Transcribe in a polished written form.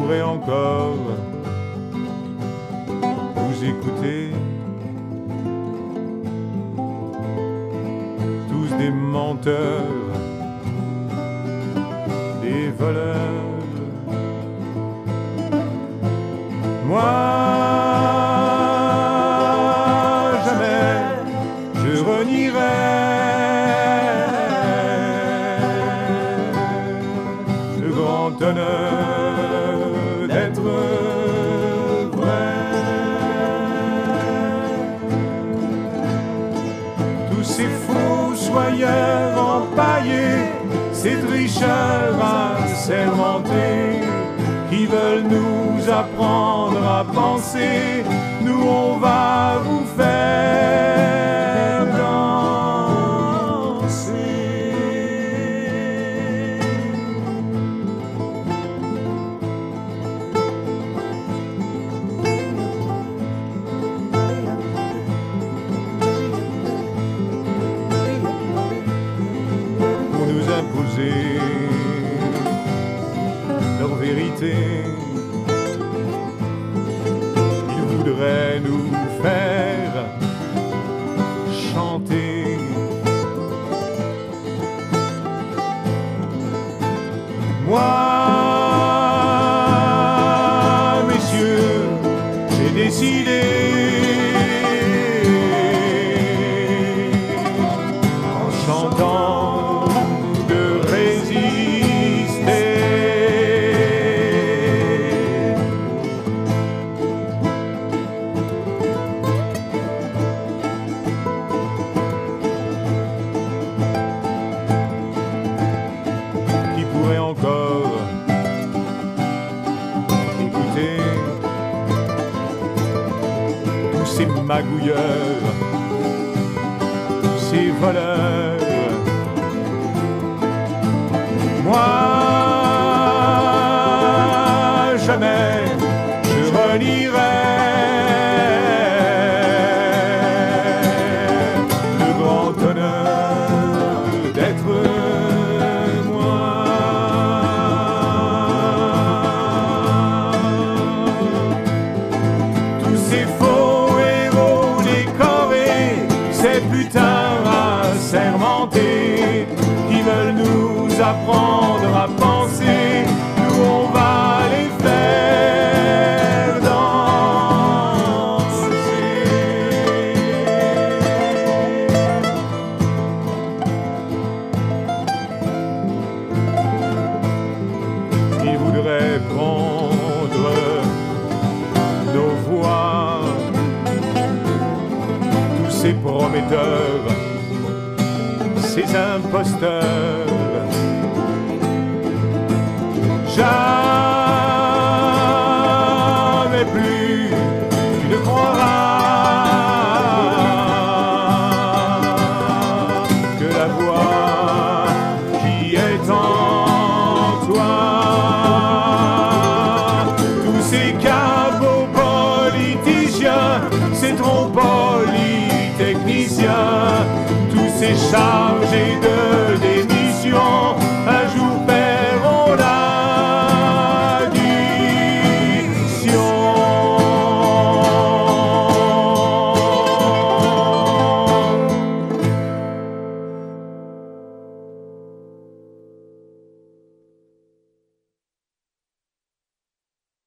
pourrait encore vous écouter. Tous des menteurs, des voleurs. Moi, jamais je renierai le grand honneur d'être vrai. Tous ces faux soyeurs empaillés, ces tricheurs assermentés, qui veulent nous apprendre à penser, nous on va vous faire danser. Pour nous imposer leur vérité, ils voudraient nous faire chanter. Moi, messieurs, j'ai décidé, en chantant, de résister. Qui pourrait encore écouter tous ces magouilleurs, ces voleurs? Moi, jamais je renierai le grand honneur d'être moi. Tous ces faux héros décorés, ces putains assermentés, qui veulent nous apprendre à penser, nous on va les faire danser. Ils voudraient prendre nos voix, tous ces prometteurs, ces imposteurs. Jamais plus tu ne croiras que la voix qui est en toi. Tous ces cabots politiciens, ces trompolis techniciens, tous ces chargés de